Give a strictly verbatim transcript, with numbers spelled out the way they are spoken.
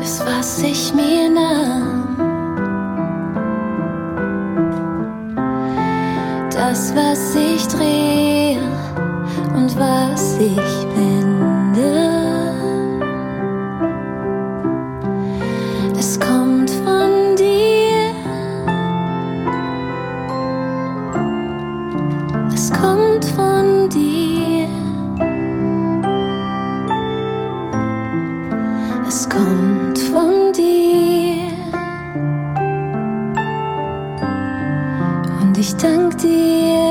ist, was ich mir nahm. Das, was ich drehe und was ich wende, es kommt von dir. Es kommt von dir. Es kommt von dir. Und ich dank dir.